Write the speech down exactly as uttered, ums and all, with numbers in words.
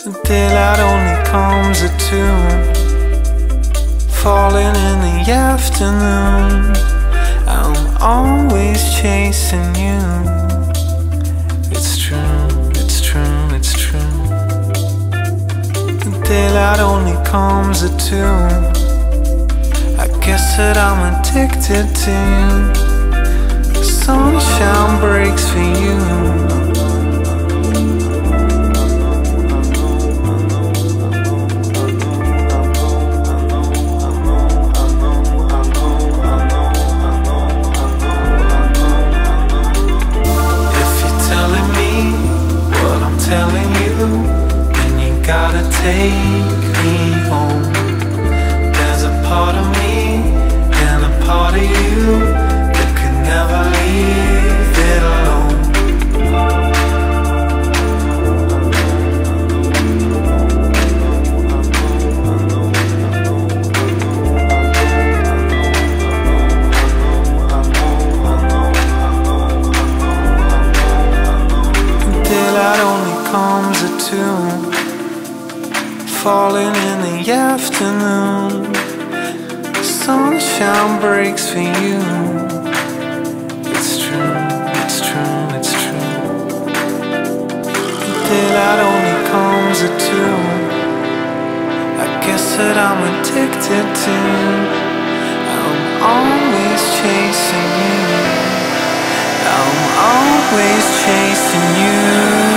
Daylight only comes at two, falling in the afternoon. I'm always chasing you. It's true, it's true, it's true. Daylight only comes at two. I guess that I'm addicted to you. The sunshine breaks for you. Gotta take me home. Therethere's a part of me and a part of you that could never leave it alone. Daylight only comes at two, falling in the afternoon. The sunshine breaks for you. It's true, it's true, it's true. The daylight only comes at two. I guess that I'm addicted to you. I'm always chasing you. I'm always chasing you.